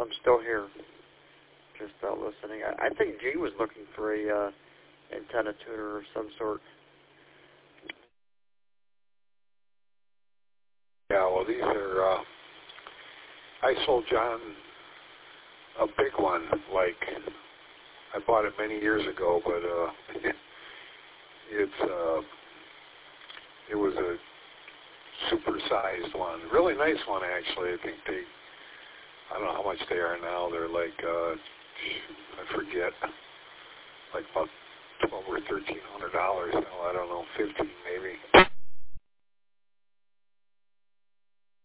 I'm still here, just listening. I think G was looking for a antenna tuner of some sort. Yeah, well, these are, I sold John a big one, like, I bought it many years ago, but it was a super-sized one. Really nice one, actually. I think I don't know how much they are now. They're like, I forget, like about $1,200 or $1,300 now. I don't know, 15 maybe.